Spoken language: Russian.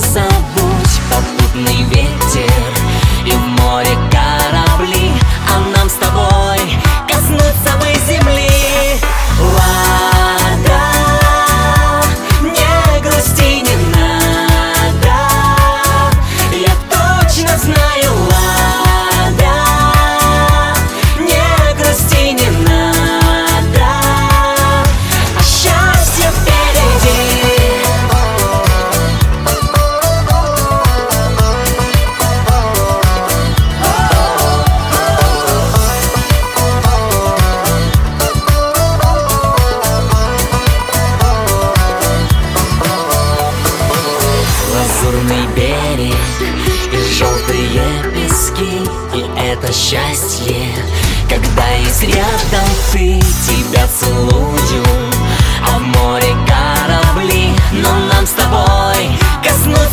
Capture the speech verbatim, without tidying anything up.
забудь попутный ветер и в море корабли, а нам с тобой коснуться бы земли. Лада, не грусти, не надо, я точно знаю, Лада, не грусти, не надо, а счастье впереди. Лазурный берег и желтые пески, и это счастье, когда есть рядом ты. Тебя целую, а в море корабли, но нам с тобой коснуться